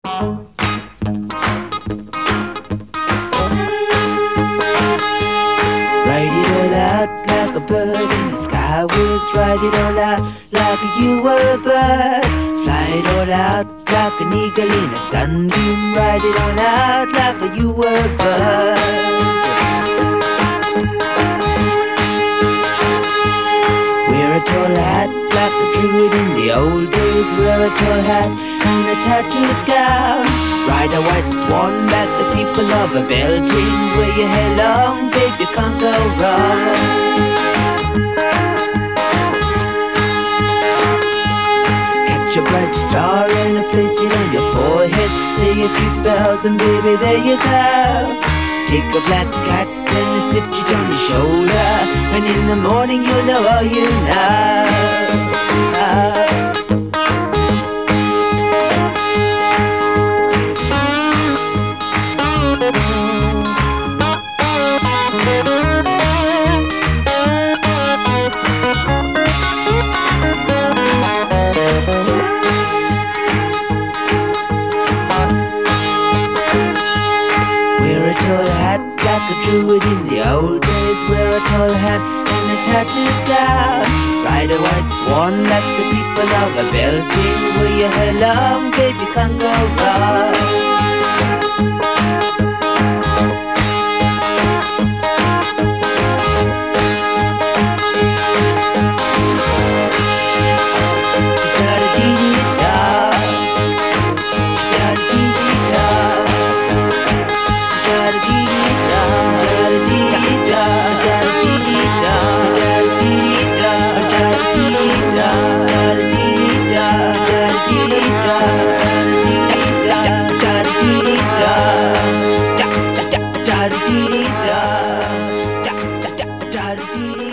Write it all out like a bird in the sky was. Write it all out like you were a bird. Fly it all out like an eagle in a sunbeam. Write it all out like you were a bird. Wear a tall hat like a druid in the old days. Wear a tall hat and a tattooed gown. Ride a white swan like the people of a Belgium. Wear your hair long, babe, you can't go wrong. Catch a bright star and place it on your forehead. Say a few spells and baby, there you go. Take a black cat and sit it on your shoulder, and in the morning you'll know all you know. Wear a tall hat like a druid in the old days. Wear a tall hat and a tattooed gown. Ride a white swan like the people of a Belgium. Wear your hair long, babe, you can't go wrong. Da da dee da da da da da dee.